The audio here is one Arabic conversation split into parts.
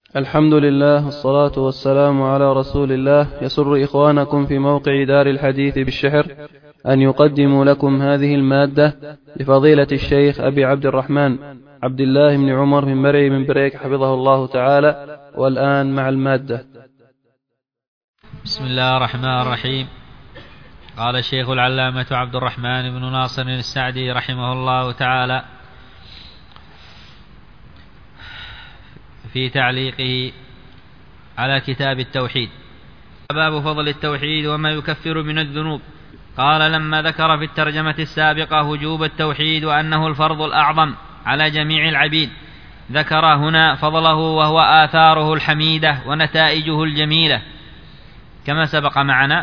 الحمد لله والصلاة والسلام على رسول الله. يسر إخوانكم في موقع دار الحديث بالشحر أن يقدموا لكم هذه المادة لفضيلة الشيخ أبي عبد الرحمن عبد الله بن عمر بن مرعي بن بريك حفظه الله تعالى. والآن مع المادة. بسم الله الرحمن الرحيم. قال الشيخ العلامة عبد الرحمن بن ناصر السعدي رحمه الله تعالى في تعليقه على كتاب التوحيد: باب فضل التوحيد وما يكفر من الذنوب. قال: لما ذكر في الترجمة السابقة وجوب التوحيد وأنه الفرض الأعظم على جميع العبيد، ذكر هنا فضله وهو آثاره الحميدة ونتائجه الجميلة كما سبق معنا.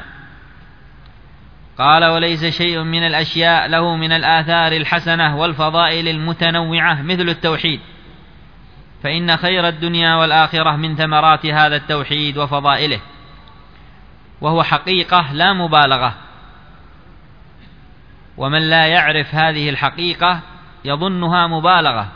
قال: وليس شيء من الأشياء له من الآثار الحسنة والفضائل المتنوعة مثل التوحيد، فإن خير الدنيا والآخرة من ثمرات هذا التوحيد وفضائله، وهو حقيقة لا مبالغة، ومن لا يعرف هذه الحقيقة يظنها مبالغة،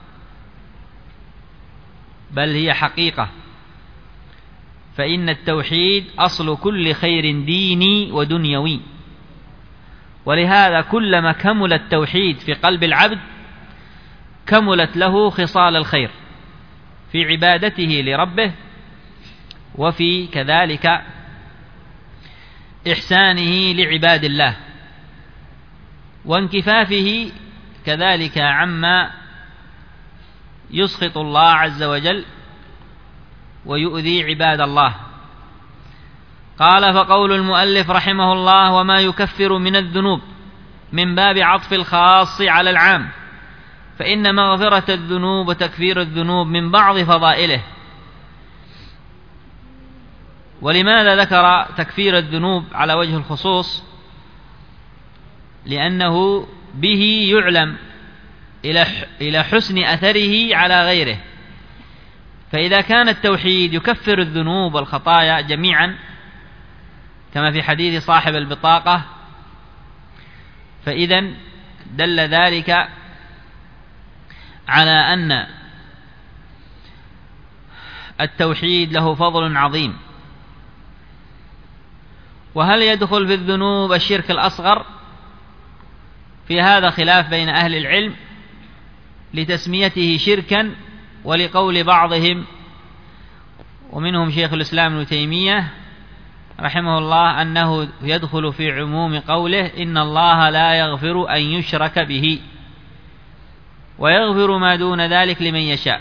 بل هي حقيقة. فإن التوحيد أصل كل خير ديني ودنيوي، ولهذا كلما كمل التوحيد في قلب العبد كملت له خصال الخير في عبادته لربه، وفي كذلك إحسانه لعباد الله، وانكفافه كذلك عما يسخط الله عز وجل ويؤذي عباد الله. قال: فقول المؤلف رحمه الله: وما يكفر من الذنوب، من باب عطف الخاص على العام، فإن مغفرة الذنوب وتكفير الذنوب من بعض فضائله. ولماذا ذكر تكفير الذنوب على وجه الخصوص؟ لأنه به يعلم إلى حسن أثره على غيره. فإذا كان التوحيد يكفر الذنوب والخطايا جميعا كما في حديث صاحب البطاقة، فإذن دل ذلك على أن التوحيد له فضل عظيم. وهل يدخل في الذنوب الشرك الأصغر؟ في هذا خلاف بين أهل العلم لتسميته شركا، ولقول بعضهم ومنهم شيخ الإسلام ابن تيمية رحمه الله أنه يدخل في عموم قوله: إن الله لا يغفر أن يشرك به ويغفر ما دون ذلك لمن يشاء.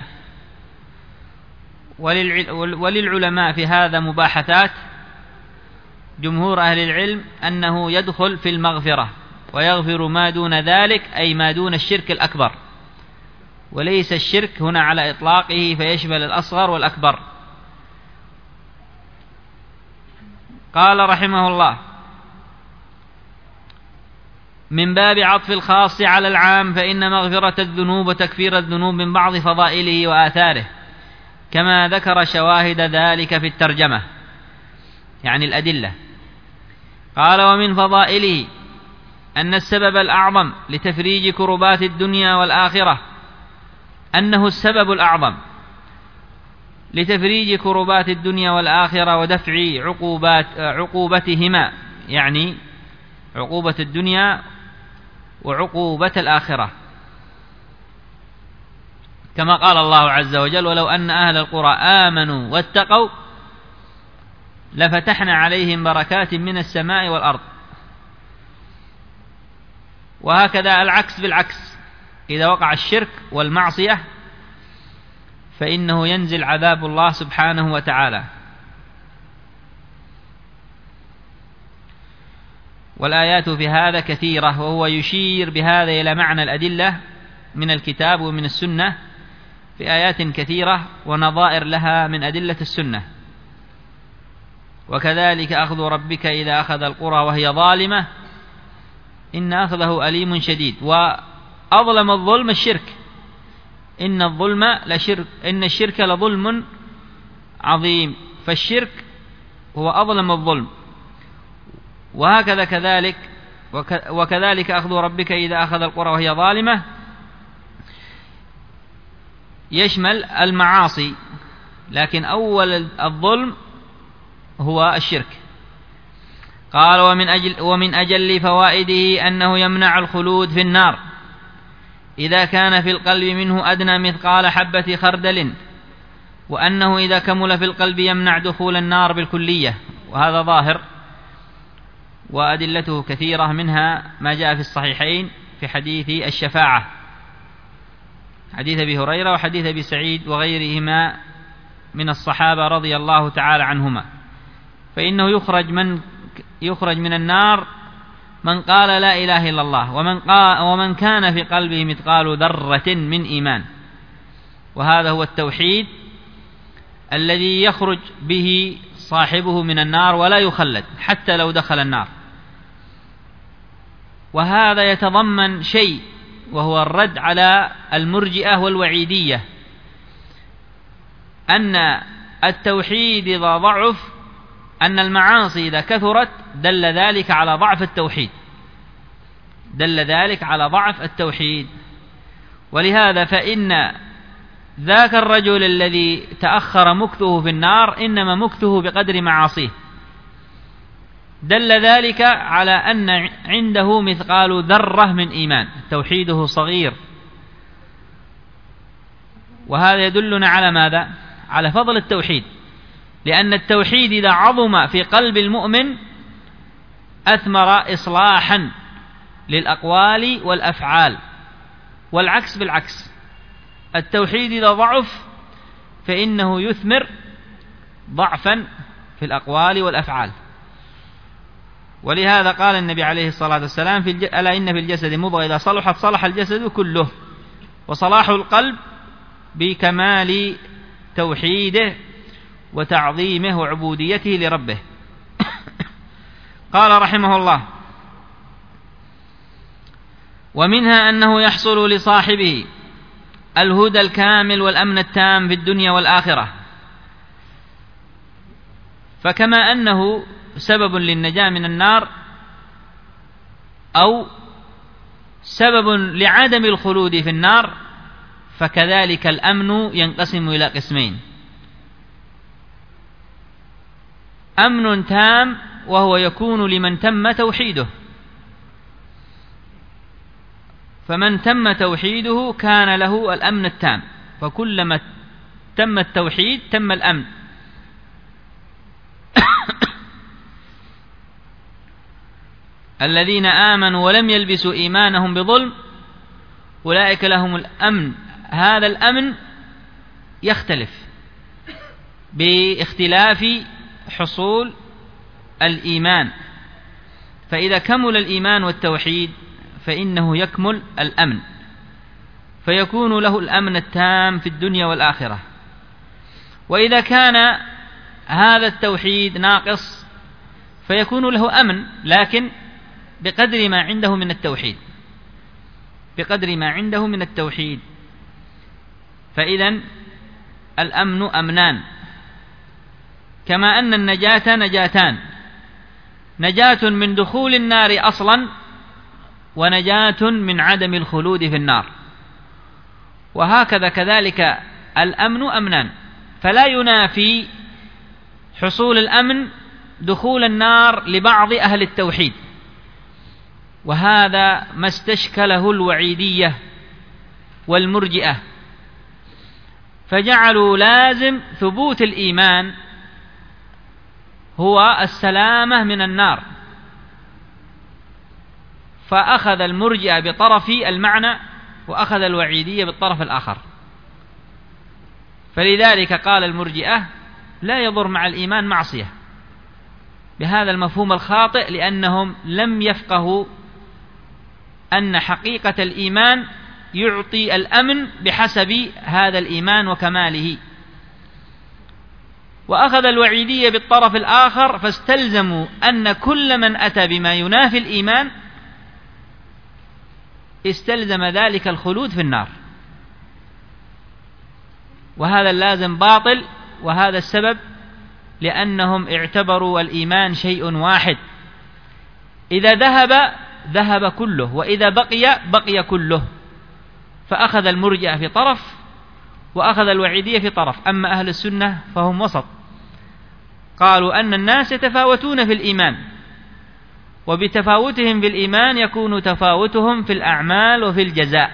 وللعلماء في هذا مباحثات. جمهور أهل العلم أنه يدخل في المغفرة ويغفر ما دون ذلك، أي ما دون الشرك الأكبر، وليس الشرك هنا على إطلاقه فيشمل الأصغر والأكبر. قال رحمه الله: من باب عطف الخاص على العام، فإن مغفرة الذنوب وتكفير الذنوب من بعض فضائله وآثاره، كما ذكر شواهد ذلك في الترجمة، يعني الأدلة. قال: ومن فضائله أن السبب الأعظم لتفريج كربات الدنيا والآخرة، أنه السبب الأعظم لتفريج كربات الدنيا والآخرة ودفع عقوبتهما، يعني عقوبة الدنيا وعقوبة الآخرة، كما قال الله عز وجل: ولو أن أهل القرى آمنوا واتقوا لفتحنا عليهم بركات من السماء والأرض. وهكذا العكس بالعكس، إذا وقع الشرك والمعصية فإنه ينزل عذاب الله سبحانه وتعالى. والآيات في هذا كثيرة، وهو يشير بهذا إلى معنى الأدلة من الكتاب ومن السنة في آيات كثيرة ونظائر لها من أدلة السنة. وكذلك أخذ ربك إذا أخذ القرى وهي ظالمة إن أخذه أليم شديد. وأظلم الظلم الشرك، إن الشرك لظلم عظيم، فالشرك هو أظلم الظلم. وهكذا وكذلك أخذ ربك إذا أخذ القرى وهي ظالمة يشمل المعاصي لكن أول الظلم هو الشرك. قال: ومن أجل فوائده أنه يمنع الخلود في النار إذا كان في القلب منه أدنى مثقال حبة خردل، وأنه إذا كمل في القلب يمنع دخول النار بالكلية، وهذا ظاهر، وأدلته كثيرة، منها ما جاء في الصحيحين في حديث الشفاعة، حديث أبي هريرة وحديث أبي سعيد وغيرهما من الصحابة رضي الله تعالى عنهما، فإنه يخرج من النار من قال لا إله إلا الله ومن كان في قلبه مثقال ذرة من إيمان. وهذا هو التوحيد الذي يخرج به صاحبه من النار ولا يخلد حتى لو دخل النار. وهذا يتضمن شيء، وهو الرد على المرجئة والوعيدية، أن التوحيد إذا ضعف، أن المعاصي إذا كثرت دل ذلك على ضعف التوحيد. ولهذا فإن ذاك الرجل الذي تأخر مكثه في النار إنما مكثه بقدر معاصيه، دل ذلك على أن عنده مثقال ذرة من إيمان، توحيده صغير. وهذا يدلنا على ماذا؟ على فضل التوحيد، لأن التوحيد إذا عظم في قلب المؤمن أثمر إصلاحا للأقوال والأفعال، والعكس بالعكس، التوحيد إذا ضعف فإنه يثمر ضعفا في الأقوال والأفعال. ولهذا قال النبي عليه الصلاة والسلام: ألا إن في الجسد مضغة إذا صلحت صلح الجسد كله. وصلاح القلب بكمال توحيده وتعظيمه وعبوديته لربه. قال رحمه الله: ومنها أنه يحصل لصاحبه الهدى الكامل والأمن التام في الدنيا والآخرة، فكما أنه سبب للنجاة من النار أو سبب لعدم الخلود في النار، فكذلك الأمن ينقسم إلى قسمين: أمن تام وهو يكون لمن تم توحيده، فمن تم توحيده كان له الأمن التام، فكلما تم التوحيد تم الأمن. الذين آمنوا ولم يلبسوا إيمانهم بظلم أولئك لهم الأمن. هذا الأمن يختلف باختلاف حصول الإيمان، فإذا كمل الإيمان والتوحيد فإنه يكمل الأمن، فيكون له الأمن التام في الدنيا والآخرة. وإذا كان هذا التوحيد ناقص فيكون له أمن، لكن بقدر ما عنده من التوحيد، فإذن الأمن أمنان، كما أن النجاة نجاتان: نجاة من دخول النار أصلا، ونجاة من عدم الخلود في النار. وهكذا كذلك الأمن أمنان، فلا ينافي حصول الأمن دخول النار لبعض أهل التوحيد، وهذا ما استشكله الوعيدية والمرجئة، فجعلوا لازم ثبوت الإيمان هو السلامة من النار، فأخذ المرجئة بطرف المعنى وأخذ الوعيدية بالطرف الآخر. فلذلك قال المرجئة: لا يضر مع الإيمان معصية، بهذا المفهوم الخاطئ، لأنهم لم يفقهوا أن حقيقة الإيمان يعطي الأمن بحسب هذا الإيمان وكماله. وأخذ الوعيدية بالطرف الآخر، فاستلزموا أن كل من أتى بما ينافي الإيمان استلزم ذلك الخلود في النار، وهذا اللازم باطل. وهذا السبب لأنهم اعتبروا الإيمان شيء واحد، إذا ذهب كله، وإذا بقي كله، فأخذ المرجئة في طرف وأخذ الوعيدية في طرف. أما أهل السنة فهم وسط، قالوا أن الناس يتفاوتون في الإيمان، وبتفاوتهم في الإيمان يكون تفاوتهم في الأعمال وفي الجزاء،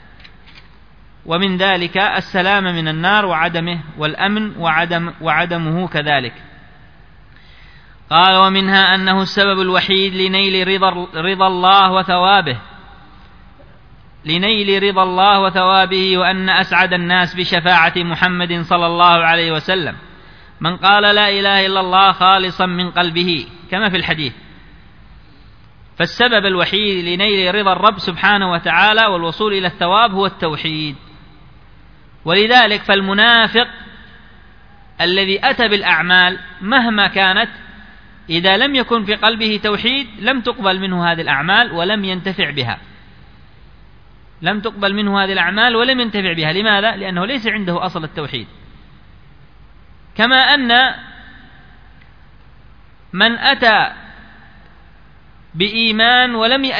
ومن ذلك السلام من النار وعدمه، والأمن وعدمه كذلك. قال ومنها أنه السبب الوحيد لنيل رضا الله وثوابه، وأن أسعد الناس بشفاعة محمد صلى الله عليه وسلم من قال لا إله إلا الله خالصا من قلبه كما في الحديث. فالسبب الوحيد لنيل رضا الرب سبحانه وتعالى والوصول إلى الثواب هو التوحيد. ولذلك فالمنافق الذي أتى بالأعمال مهما كانت إذا لم يكن في قلبه توحيد لم تقبل منه هذه الأعمال ولم ينتفع بها. لماذا؟ لأنه ليس عنده أصل التوحيد. كما أن من أتى بإيمان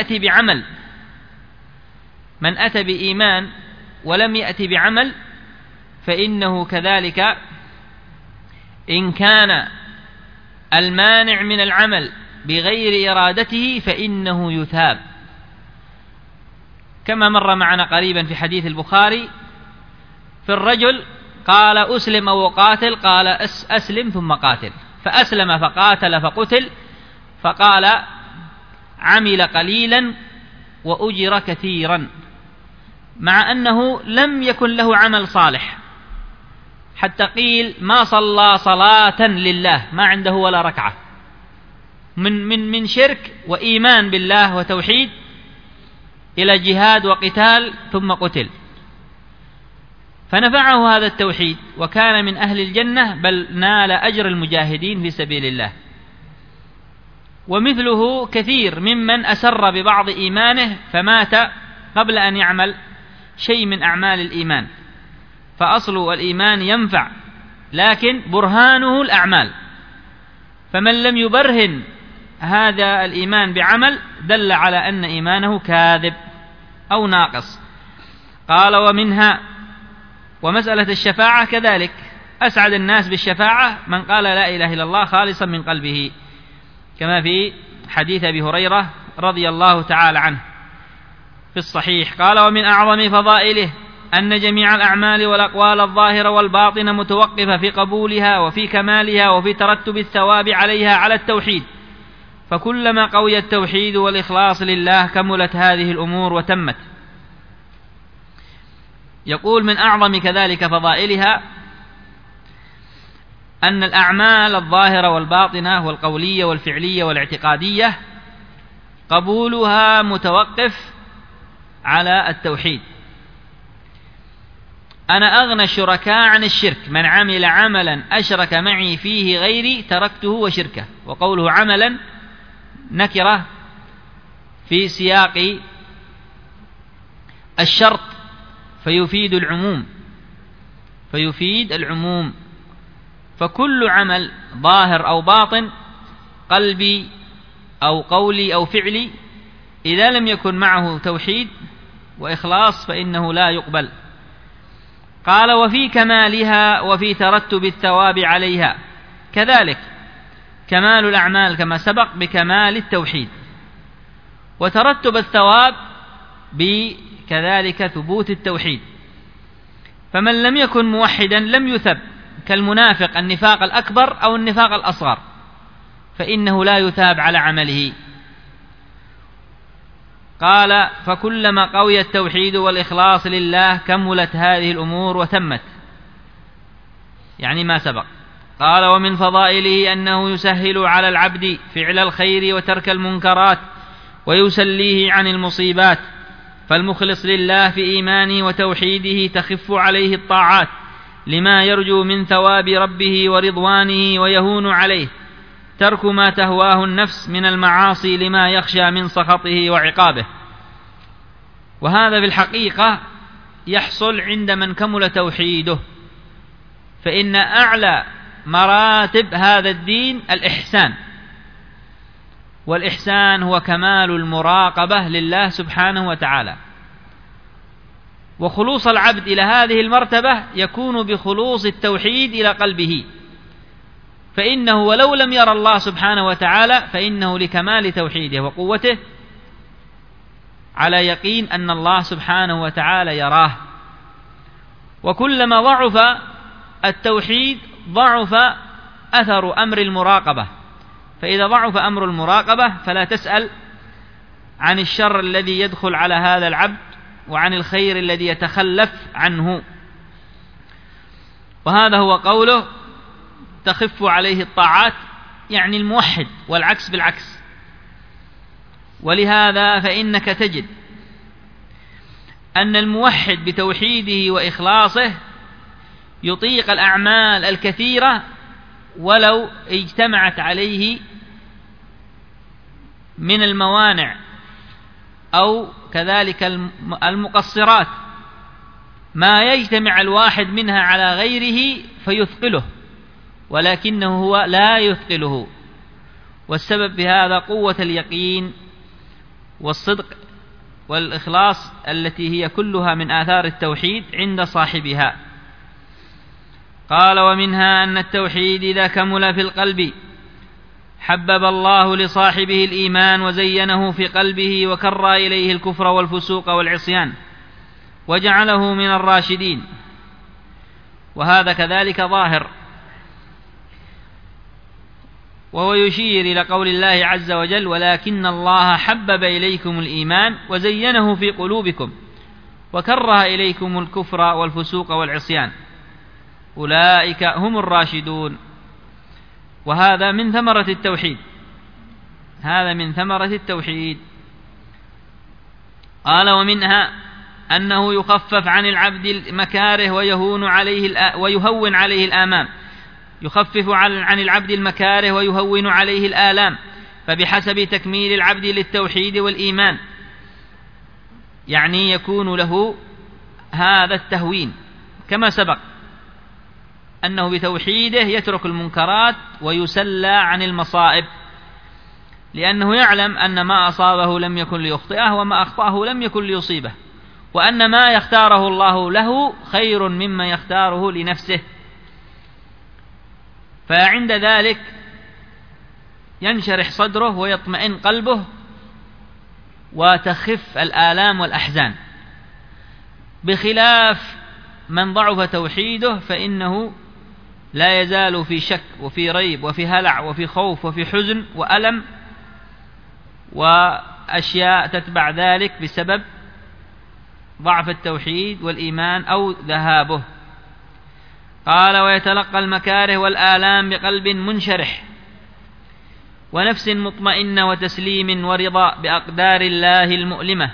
ولم يأتي بعمل فإنه كذلك إن كان المانع من العمل بغير إرادته فإنه يثاب، كما مر معنا قريبا في حديث البخاري في الرجل قال أسلم وقاتل، قال أسلم ثم قاتل، فأسلم فقاتل فقتل، فقال عمل قليلا وأجر كثيرا، مع أنه لم يكن له عمل صالح، حتى قيل ما صلى صلاة لله، ما عنده ولا ركعة، من شرك وإيمان بالله وتوحيد إلى جهاد وقتال ثم قتل، فنفعه هذا التوحيد وكان من أهل الجنة، بل نال أجر المجاهدين في سبيل الله. ومثله كثير ممن أسر ببعض إيمانه فمات قبل أن يعمل شيء من أعمال الإيمان، فأصل الإيمان ينفع لكن برهانه الأعمال، فمن لم يبرهن هذا الإيمان بعمل دل على أن إيمانه كاذب أو ناقص. قال ومنها ومسألة الشفاعة كذلك، أسعد الناس بالشفاعة من قال لا إله إلا الله خالصا من قلبه، كما في حديث أبي هريرة رضي الله تعالى عنه في الصحيح. قال ومن أعظم فضائله أن جميع الأعمال والأقوال الظاهرة والباطنة متوقفة في قبولها وفي كمالها وفي ترتب الثواب عليها على التوحيد، فكلما قوي التوحيد والإخلاص لله كملت هذه الأمور وتمت. يقول من أعظم كذلك فضائلها أن الأعمال الظاهرة والباطنة والقولية والفعلية والاعتقادية قبولها متوقف على التوحيد. أنا أغنى الشركاء عن الشرك، من عمل عملا أشرك معي فيه غيري تركته وشركه. وقوله عملا نكرة في سياق الشرط فيفيد العموم، فكل عمل ظاهر أو باطن قلبي أو قولي أو فعلي إذا لم يكن معه توحيد وإخلاص فإنه لا يقبل. قال وفي كمالها وفي ترتب الثواب عليها، كذلك كمال الأعمال كما سبق بكمال التوحيد، وترتب الثواب بكذلك ثبوت التوحيد. فمن لم يكن موحدا لم يثب، كالمنافق النفاق الأكبر أو النفاق الأصغر، فإنه لا يثاب على عمله. قال فكلما قوي التوحيد والإخلاص لله كملت هذه الأمور وتمت، يعني ما سبق. قال ومن فضائله أنه يسهل على العبد فعل الخير وترك المنكرات ويسليه عن المصيبات، فالمخلص لله في إيمانه وتوحيده تخف عليه الطاعات لما يرجو من ثواب ربه ورضوانه، ويهون عليه ترك ما تهواه النفس من المعاصي لما يخشى من سخطه وعقابه. وهذا في الحقيقة يحصل عند من كمل توحيده، فإن أعلى مراتب هذا الدين الإحسان، والإحسان هو كمال المراقبة لله سبحانه وتعالى. وخلوص العبد إلى هذه المرتبة يكون بخلوص التوحيد إلى قلبه، فإنه ولو لم يرى الله سبحانه وتعالى فإنه لكمال توحيده وقوته على يقين أن الله سبحانه وتعالى يراه. وكلما ضعف التوحيد ضعف أثر أمر المراقبة، فإذا ضعف أمر المراقبة فلا تسأل عن الشر الذي يدخل على هذا العبد وعن الخير الذي يتخلف عنه. وهذا هو قوله تخف عليه الطاعات، يعني الموحد، والعكس بالعكس. ولهذا فإنك تجد أن الموحد بتوحيده وإخلاصه يطيق الأعمال الكثيرة ولو اجتمعت عليه من الموانع أو كذلك المقصرات ما يجتمع الواحد منها على غيره فيثقله، ولكنه هو لا يثقله. والسبب بهذا قوة اليقين والصدق والإخلاص التي هي كلها من آثار التوحيد عند صاحبها. قال: ومنها أن التوحيد إذا كمل في القلب حبب الله لصاحبه الإيمان وزينه في قلبه وكره إليه الكفر والفسوق والعصيان وجعله من الراشدين. وهذا كذلك ظاهر، وهو يشير إلى قول الله عز وجل: ولكن الله حبب إليكم الإيمان وزينه في قلوبكم وكره إليكم الكفر والفسوق والعصيان أولئك هم الراشدون. وهذا من ثمرة التوحيد، هذا من ثمرة التوحيد. قال: ومنها أنه يخفف عن العبد المكاره ويهون عليه الآمام، يخفف عن العبد المكاره ويهون عليه الآلام، فبحسب تكميل العبد للتوحيد والإيمان يعني يكون له هذا التهوين، كما سبق أنه بتوحيده يترك المنكرات ويسلى عن المصائب، لأنه يعلم أن ما أصابه لم يكن ليخطئه وما أخطأه لم يكن ليصيبه، وأن ما يختاره الله له خير مما يختاره لنفسه. فعند ذلك ينشرح صدره ويطمئن قلبه وتخف الآلام والأحزان، بخلاف من ضعف توحيده فإنه لا يزال في شك وفي ريب وفي هلع وفي خوف وفي حزن وألم وأشياء تتبع ذلك بسبب ضعف التوحيد والإيمان أو ذهابه. قال: ويتلقى المكاره والآلام بقلب منشرح ونفس مطمئنة وتسليم ورضا بأقدار الله المؤلمة.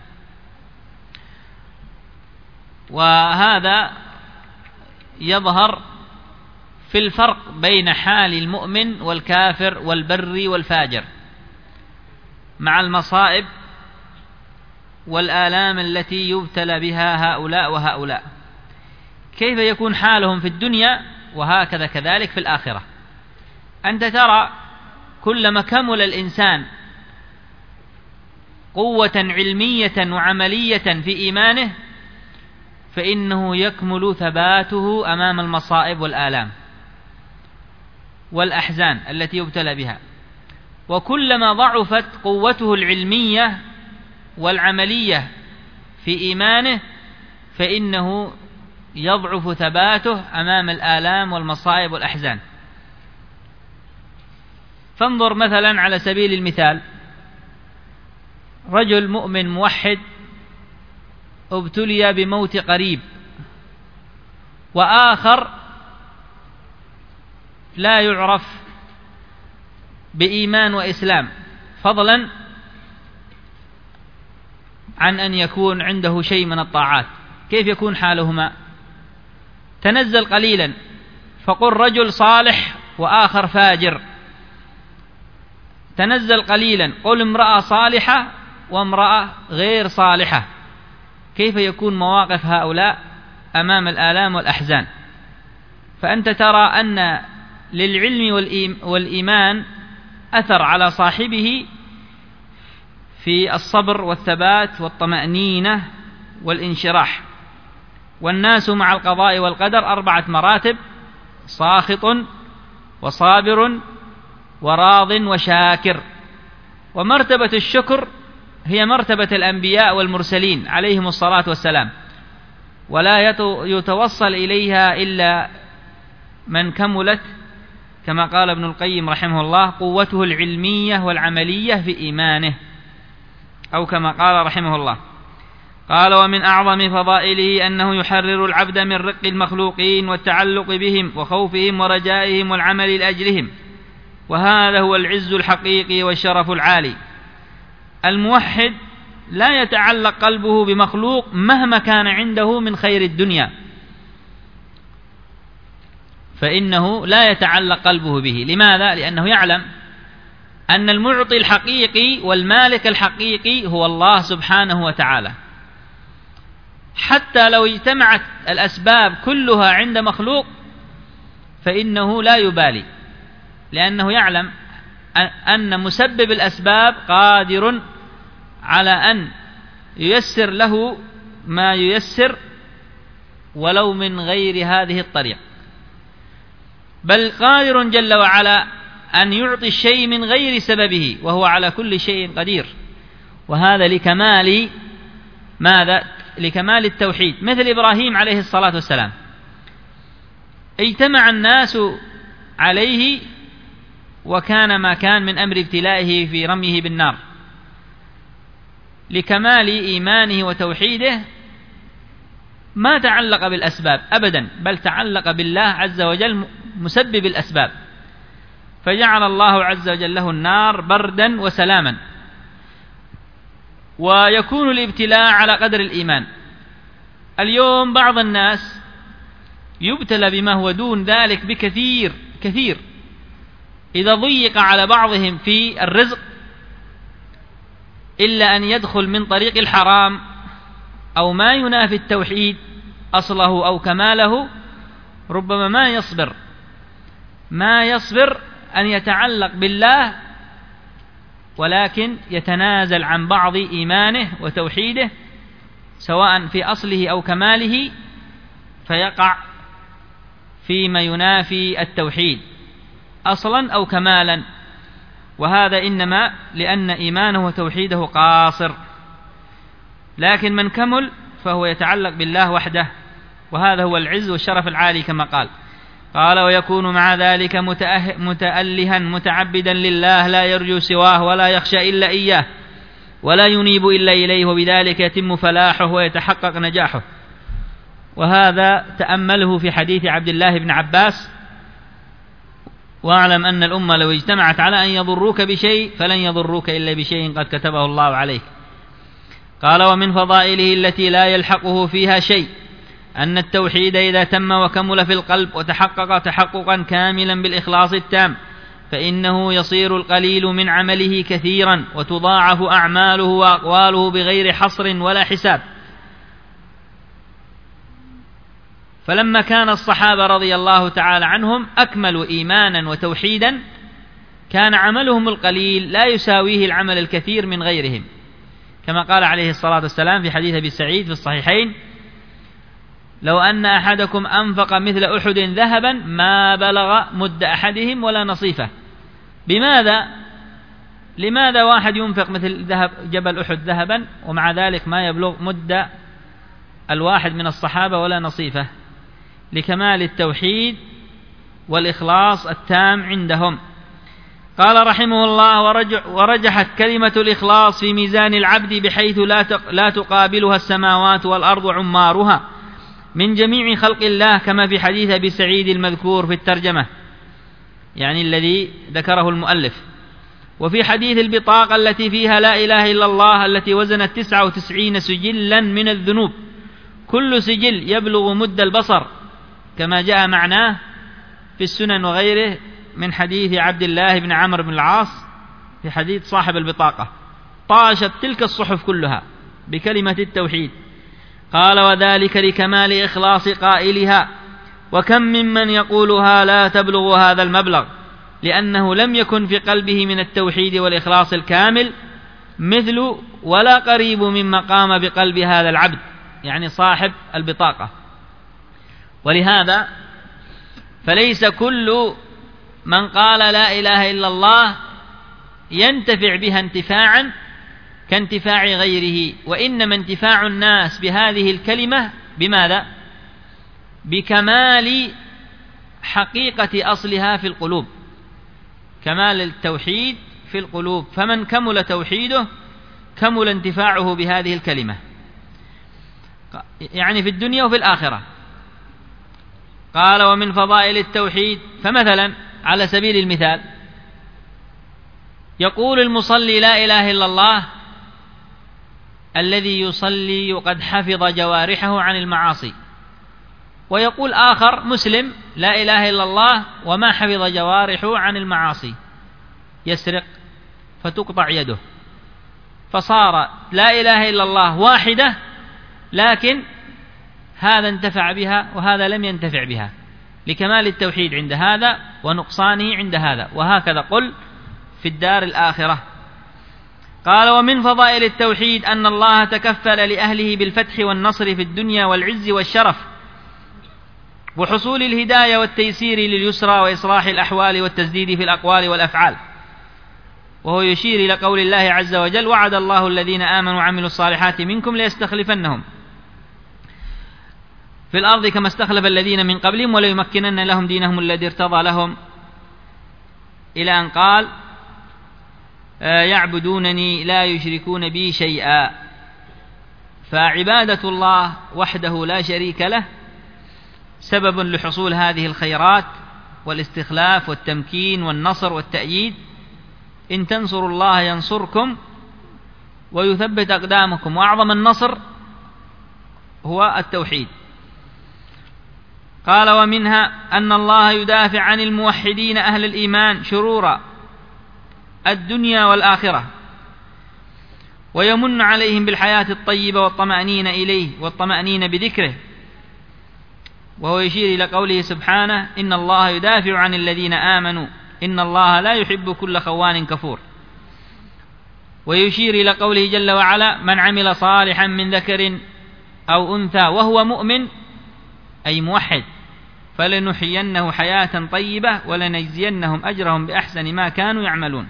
وهذا يظهر في الفرق بين حال المؤمن والكافر والبر والفاجر مع المصائب والآلام التي يبتلى بها هؤلاء وهؤلاء، كيف يكون حالهم في الدنيا وهكذا كذلك في الآخرة. أنت ترى كلما كمل الإنسان قوة علمية وعملية في إيمانه فإنه يكمل ثباته أمام المصائب والآلام والأحزان التي يبتلى بها، وكلما ضعفت قوته العلمية والعملية في إيمانه فإنه يضعف ثباته أمام الآلام والمصائب والأحزان. فانظر مثلا على سبيل المثال رجل مؤمن موحد ابتلي بموت قريب، وآخر لا يعرف بإيمان وإسلام، فضلا عن أن يكون عنده شيء من الطاعات، كيف يكون حالهما؟ تنزل قليلا فقل رجل صالح وآخر فاجر، تنزل قليلا قل امرأة صالحة وامرأة غير صالحة، كيف يكون مواقف هؤلاء أمام الآلام والأحزان؟ فأنت ترى أن للعلم والإيمان أثر على صاحبه في الصبر والثبات والطمأنينة والانشراح، والناس مع القضاء والقدر 4 مراتب: ساخط وصابر وراض وشاكر. ومرتبة الشكر هي مرتبة الأنبياء والمرسلين عليهم الصلاة والسلام، ولا يتوصل إليها إلا من كملت، كما قال ابن القيم رحمه الله: قوته العلمية والعملية في إيمانه، أو كما قال رحمه الله. قال: ومن أعظم فضائله أنه يحرر العبد من رق المخلوقين والتعلق بهم وخوفهم ورجائهم والعمل لأجلهم، وهذا هو العز الحقيقي والشرف العالي. الموحد لا يتعلق قلبه بمخلوق مهما كان عنده من خير الدنيا، فإنه لا يتعلق قلبه به. لماذا؟ لأنه يعلم أن المعطي الحقيقي والمالك الحقيقي هو الله سبحانه وتعالى. حتى لو اجتمعت الأسباب كلها عند مخلوق فإنه لا يبالي، لأنه يعلم أن مسبب الأسباب قادر على أن ييسر له ما ييسر ولو من غير هذه الطريق، بل قادر جل وعلا أن يعطي الشيء من غير سببه، وهو على كل شيء قدير. وهذا لكمال ماذا؟ لكمال التوحيد. مثل إبراهيم عليه الصلاة والسلام، اجتمع الناس عليه وكان ما كان من أمر ابتلائه في رميه بالنار، لكمال إيمانه وتوحيده ما تعلق بالأسباب أبدا، بل تعلق بالله عز وجل مسبب الأسباب، فجعل الله عز وجل له النار بردا وسلاما. ويكون الابتلاء على قدر الإيمان. اليوم بعض الناس يبتلى بما هو دون ذلك بكثير كثير. إذا ضيق على بعضهم في الرزق إلا أن يدخل من طريق الحرام أو ما ينافي التوحيد أصله أو كماله، ربما ما يصبر أن يتعلق بالله، ولكن يتنازل عن بعض إيمانه وتوحيده سواء في أصله أو كماله، فيقع فيما ينافي التوحيد أصلا أو كمالا. وهذا إنما لأن إيمانه وتوحيده قاصر. لكن من كمل فهو يتعلق بالله وحده، وهذا هو العز والشرف العالي كما قال: ويكون مع ذلك متألها متعبدا لله، لا يرجو سواه ولا يخشى إلا إياه ولا ينيب إلا إليه، وبذلك يتم فلاحه ويتحقق نجاحه. وهذا تأمله في حديث عبد الله بن عباس: واعلم أن الأمة لو اجتمعت على أن يضروك بشيء فلن يضروك إلا بشيء قد كتبه الله عليك. قال: ومن فضائله التي لا يلحقه فيها شيء أن التوحيد إذا تم وكمل في القلب وتحقق تحققا كاملا بالإخلاص التام فإنه يصير القليل من عمله كثيرا، وتضاعف أعماله وأقواله بغير حصر ولا حساب. فلما كان الصحابة رضي الله تعالى عنهم أكملوا إيمانا وتوحيدا كان عملهم القليل لا يساويه العمل الكثير من غيرهم، كما قال عليه الصلاة والسلام في حديث أبي سعيد في الصحيحين: لو أن أحدكم أنفق مثل أحد ذهبا ما بلغ مد أحدهم ولا نصيفه. لماذا واحد ينفق مثل جبل أحد ذهبا ومع ذلك ما يبلغ مد الواحد من الصحابة ولا نصيفه؟ لكمال التوحيد والإخلاص التام عندهم. قال رحمه الله: ورجحت كلمة الإخلاص في ميزان العبد بحيث لا تقابلها السماوات والأرض وعمارها من جميع خلق الله، كما في حديث أبي سعيد المذكور في الترجمة، يعني الذي ذكره المؤلف. وفي حديث البطاقة التي فيها لا إله إلا الله التي وزنت 99 سجلا من الذنوب، كل سجل يبلغ مد البصر، كما جاء معناه في السنن وغيره من حديث عبد الله بن عمرو بن العاص في حديث صاحب البطاقة: طاشت تلك الصحف كلها بكلمة التوحيد. قال: وذلك لكمال إخلاص قائلها، وكم ممن يقولها لا تبلغ هذا المبلغ، لأنه لم يكن في قلبه من التوحيد والإخلاص الكامل مثل ولا قريب مما قام بقلب هذا العبد، يعني صاحب البطاقة، ولهذا فليس كل من قال لا إله إلا الله ينتفع بها انتفاعا كانتفاع غيره، وإنما انتفاع الناس بهذه الكلمة بماذا؟ بكمال حقيقة أصلها في القلوب، كمال التوحيد في القلوب، فمن كمل توحيده كمل انتفاعه بهذه الكلمة، يعني في الدنيا وفي الآخرة. قال ومن فضائل التوحيد، فمثلا على سبيل المثال يقول المصلي لا إله إلا الله الذي يصلي وقد حفظ جوارحه عن المعاصي، ويقول آخر مسلم لا إله إلا الله وما حفظ جوارحه عن المعاصي، يسرق فتقطع يده، فصار لا إله إلا الله واحدة، لكن هذا انتفع بها وهذا لم ينتفع بها، لكمال التوحيد عند هذا ونقصانه عند هذا، وهكذا قل في الدار الآخرة. قال ومن فضائل التوحيد أن الله تكفل لأهله بالفتح والنصر في الدنيا والعز والشرف وحصول الهداية والتيسير لليسرى وإصلاح الأحوال والتسديد في الأقوال والأفعال. وهو يشير إلى قول الله عز وجل وعد الله الذين آمنوا وعملوا الصالحات منكم ليستخلفنهم في الأرض كما استخلف الذين من قبلهم وليمكنن لهم دينهم الذي ارتضى لهم، إلى أن قال يعبدونني لا يشركون بي شيئا. فعبادة الله وحده لا شريك له سبب لحصول هذه الخيرات والاستخلاف والتمكين والنصر والتأييد. إن تنصروا الله ينصركم ويثبت أقدامكم، وأعظم النصر هو التوحيد. قال ومنها أن الله يدافع عن الموحدين أهل الإيمان شرور الدنيا والآخرة، ويمن عليهم بالحياة الطيبة والطمأنينة إليه والطمأنينة بذكره. وهو يشير إلى قوله سبحانه إن الله يدافع عن الذين آمنوا إن الله لا يحب كل خوان كفور. ويشير إلى قوله جل وعلا من عمل صالحا من ذكر أو أنثى وهو مؤمن أي موحد فلنحيينه حياة طيبة ولنجزينهم أجرهم بأحسن ما كانوا يعملون.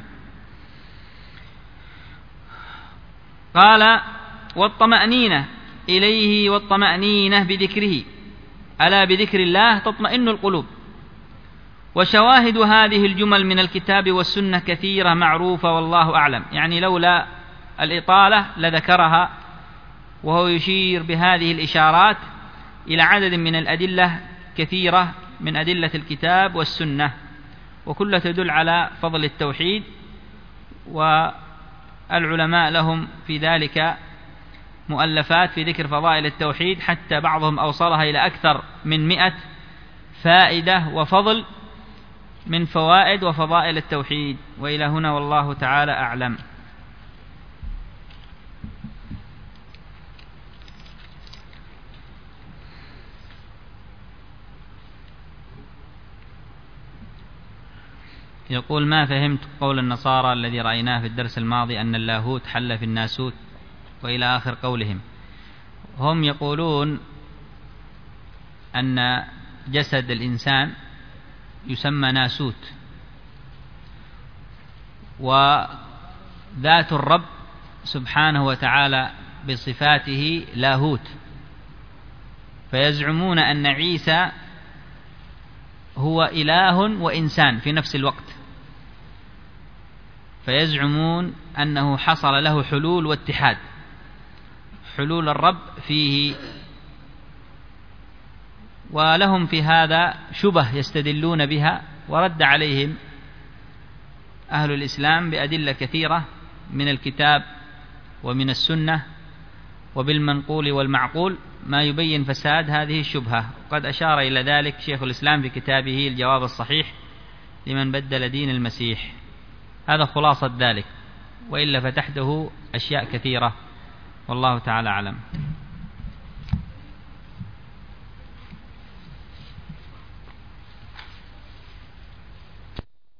قال والطمأنينة إليه والطمأنينة بذكره، ألا بذكر الله تطمئن القلوب. وشواهد هذه الجمل من الكتاب والسنة كثيرة معروفة والله أعلم، يعني لولا الإطالة لذكرها. وهو يشير بهذه الإشارات إلى عدد من الأدلة كثيرة من أدلة الكتاب والسنة، وكلها تدل على فضل التوحيد، والعلماء لهم في ذلك مؤلفات في ذكر فضائل التوحيد، حتى بعضهم أوصلها إلى أكثر من 100 فائدة وفضل من فوائد وفضائل التوحيد. وإلى هنا والله تعالى أعلم. يقول ما فهمت قول النصارى الذي رأيناه في الدرس الماضي أن اللاهوت حل في الناسوت وإلى آخر قولهم. هم يقولون أن جسد الإنسان يسمى ناسوت، وذات الرب سبحانه وتعالى بصفاته لاهوت، فيزعمون أن عيسى هو إله وإنسان في نفس الوقت، فيزعمون أنه حصل له حلول واتحاد، حلول الرب فيه. ولهم في هذا شبه يستدلون بها، ورد عليهم أهل الإسلام بأدلة كثيرة من الكتاب ومن السنة وبالمنقول والمعقول ما يبين فساد هذه الشبهة. قد أشار إلى ذلك شيخ الإسلام في كتابه الجواب الصحيح لمن بدل دين المسيح. هذا خلاصة ذلك، وإلا فتحته أشياء كثيرة والله تعالى أعلم.